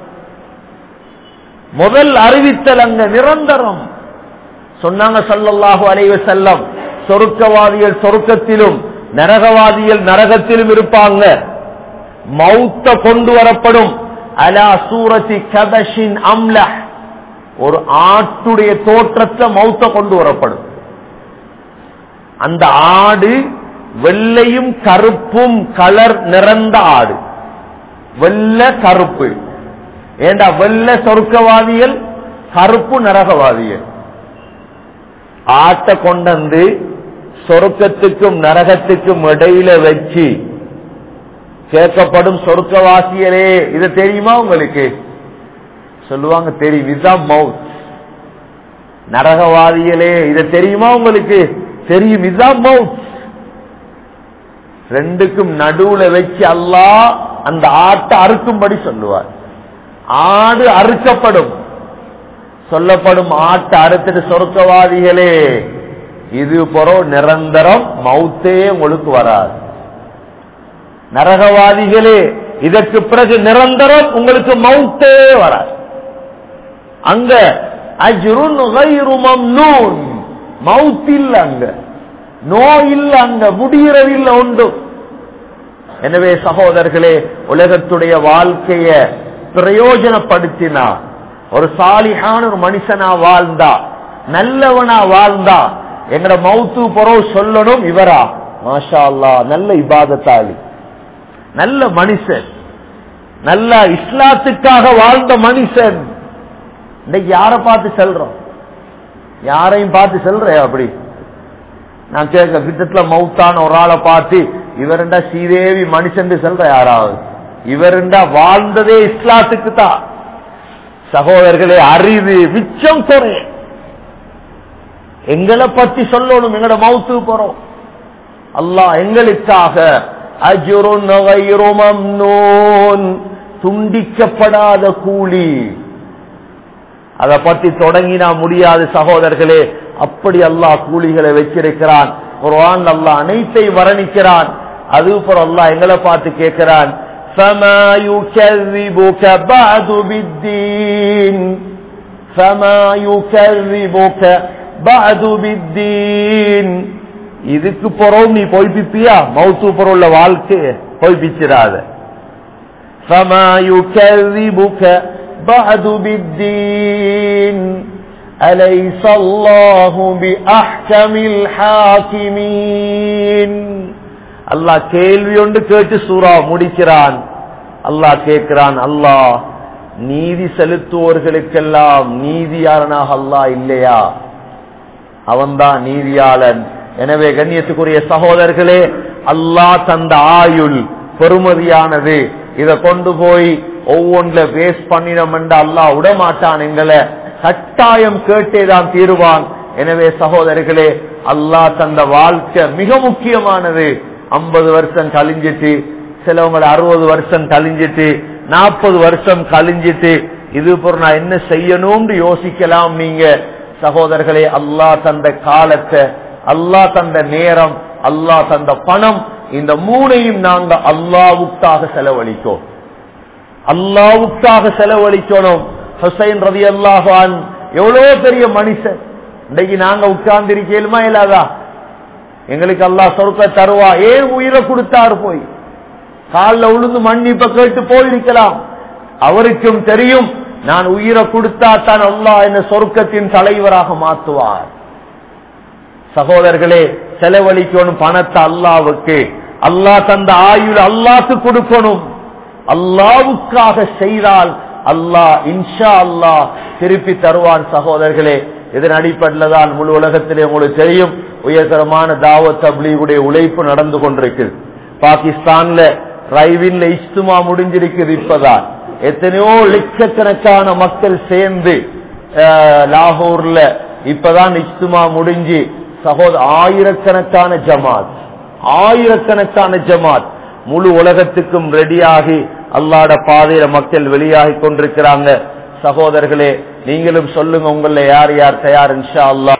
Speaker 1: முதல் அறிவித்தல் அங்க நிரந்தரம் சொன்னாங்க ஸல்லல்லாஹு அலைஹி வஸல்லம். சொர்க்கவாதிகள் சொர்க்கத்திலும் நரகவாதிகள் நரகத்திலும் இருப்பாங்க. மௌத்த கொண்டு வரப்படும் அலா சூரத்தி கபஷின் அம்லஹ், ஒரு ஆட்டுடைய தோற்றத்தை மௌத்த கொண்டு வரப்படும். அந்த ஆடு வெள்ளையும் கருப்பும் கலர் நிறந்த ஆடு, வெள்ளை கருப்பு. ஏண்டா வெள்ளை சொர்க்கவாதிகள், கருப்பு நரகவாதிகள். ஆட்டை கொண்டு சொர்க்கத்துக்கும் நரகத்துக்கும் இடையில வச்சு கேட்கப்படும், சொர்க்கவாசியரே இது தெரியுமா உங்களுக்கு? சொல்லுவாங்க தெரியும், இதுதான் மவுத். நரகவாதிகளே இது தெரியுமா உங்களுக்கு? தெரியும், இதுதான் மவுத். ரெண்டுக்கும் நடுவுல வச்சு அல்லாஹ் அந்த ஆட்டை அறுக்கும்படி சொல்லுவார். ஆடு அறுக்கப்படும், சொல்லப்படும் ஆட்டை அறுத்துட்டு சொர்க்கவாதிகளே இது பொறோ நிரந்தரம், மவுத்தே உங்களுக்கு வராது. நரகவாதிகளே இதற்கு பிறகு நிரந்தரம், உங்களுக்கு மவுத்தே வராது. அங்க அஜ்ருன் கைரு மம்னூன், மவுத் இல்ல, அங்க நோய் இல்ல, அங்க முடியறதில்ல உண்டு. எனவே சகோதரர்களே, உலகத்துடைய வாழ்க்கைய பிரயோஜனப்படுத்தினா, ஒரு சாலிஹான ஒரு மனுஷனா வாழ்ந்தா, நல்லவனா வாழ்ந்தா, எங்கட மௌத்து பொறவு சொல்லணும், இவரா மாஷா அல்லாஹ் நல்ல இபாதத்தாளி, நல்ல மனுஷன், நல்ல இஸ்லாத்துக்காக வாழ்ந்த மனுஷன். இன்னைக்கு யாரை பார்த்து செல்றோம்? யாரையும் பார்த்து செல்ற? அப்படி நான் கேட்க கிட்டத்துல மௌத்தான ஒரு ஆளை பார்த்து இவருண்டா ஸ்ரீதேவி மனுஷன் செல்ற யாராவது? இவருண்டா வாழ்ந்ததே இஸ்லாத்துக்கு தான். சகோதரர்களே, அறிவு மிச்சம் குறை. எங்களை பத்தி சொல்லணும், எங்களோட மௌத்து போறோம். அல்லாஹ் எங்களுக்காக அஜ்ருன் கைரு மம்னூன், துண்டிக்கப்படாத கூலி. அதை பத்தி தொடங்கினா முடியாது சகோதரர்களே. அப்படி அல்லாஹ் கூலிகளை வச்சிருக்கிறான். குர்ஆன் அல்லாஹ் அனைத்தை வர்ணிக்கிறான். அதுபோல அல்லாஹ் எங்களை பார்த்து கேட்கிறான், فَمَا يُكَذِّبُكَ بَعْدُ بِالدِّينِ فَمَا يُكَذِّبُكَ بَعْدُ بِالدِّينِ. இதுக்கு பிறகு நீ பொய்ப்பிப்பியா? மௌத்து பிறகு உள்ள வாழ்க்கைய பொய்ப்பிச்சிடாத. فَمَا يُكَذِّبُكَ بَعْدُ بِالدِّينِ أَلَيْسَ اللَّهُ بِأَحْكَمِ الْحَاكِمِينَ. அல்லாஹ் கேள்வி ஒன்று கேட்டு சூரா முடிக்கிறான். அல்லாஹ் கேட்கிறான், அல்லாஹ் நீதி செலுத்துவோர்களுக்கெல்லாம் நீதியாளனாக அல்லாஹ் இல்லையா? அவன்தான் நீதியாளன். எனவே கண்ணியத்துக்குரிய சகோதரர்களே, அல்லாஹ் தந்த ஆயுள் பெருமதியானது. இதை கொண்டு போய் ஒவ்வொன்றுல வேஸ்ட் பண்ணினோம் என்று அல்லாஹ் விடமாட்டான். எங்களை கட்டாயம் கேட்டேதான் தீருவான். எனவே சகோதரர்களே, அல்லாஹ் தந்த வாழ்க்கை மிக முக்கியமானது. ஐம்பது வருஷம் கழிஞ்சிட்டு, சிலவங்களை அறுபது வருஷம் கழிஞ்சிட்டு, நாற்பது வருஷம் கழிஞ்சிட்டு, இது பொருள் நான் என்ன செய்யணும்னு யோசிக்கலாம். நீங்க சகோதரர்களே, அல்லாஹ் தந்த காலத்தை, அல்லாஹ் தந்த நேரம், அல்லாஹ் தந்த பணம், இந்த மூணையும் நாங்க அல்லாஹ்வுக்காக செலவழிக்கோம். அல்லாஹ்வுக்காக செலவழிக்கணும். ஹுசைன் ரலியல்லாஹு அன்ஹு எவ்வளவு பெரிய மனுஷன். இன்னைக்கு நாங்க உட்கார்ந்து இருக்கேலுமா இல்லாதா? எங்களுக்கு அல்லாஹ் சொர்க்க தருவா, ஏன் உயிரை கொடுத்தாரு? போய் காலில் உளுந்து மன்னிப்ப கேட்டு போயிருக்கலாம். அவருக்கும் தெரியும், நான் உயிரை கொடுத்தா தான் அல்லாஹ் என்ன சொர்க்கத்தின் தலைவராக மாற்றுவார். சகோதரர்களே, செலவழிக்கணும் பணத்தை அல்லாஹ்வுக்கு. அல்லாஹ் தந்த ஆயுள் அல்லாஹ்க்கு கொடுக்கணும். அல்லாஹ்வுக்காக செய்தால் அல்லாஹ் இன்ஷா அல்லாஹ் திருப்பி தருவான். சகோதரர்களே, இதன் அடிப்படையில் தான் முழு உலகத்திலே உங்களுக்கு தெரியும், உயர்தரமான தாவத் தப்லீகுடைய உழைப்பு நடந்து கொண்டிருக்குது. பாகிஸ்தான்ல ரைவின்ல இஸ்துமா முடிஞ்சிருக்குது. இப்பதான் எத்தனையோ லட்சக்கணக்கான மக்கள் சேர்ந்து லாகூர்ல இப்பதான் இஸ்துமா முடிஞ்சு சகோதர ஆயிரக்கணக்கான ஜமாத் ஆயிரக்கணக்கான ஜமாத் முழு உலகத்துக்கும் ரெடியாகி அல்லாஹ்வுடைய பாதையில மக்கள் வெளியாகி கொண்டிருக்கிறாங்க. சகோதரர்களே, நீங்களும் சொல்லுங்க, உங்கள யார் யார் தயார்? இன்ஷா அல்லாஹ்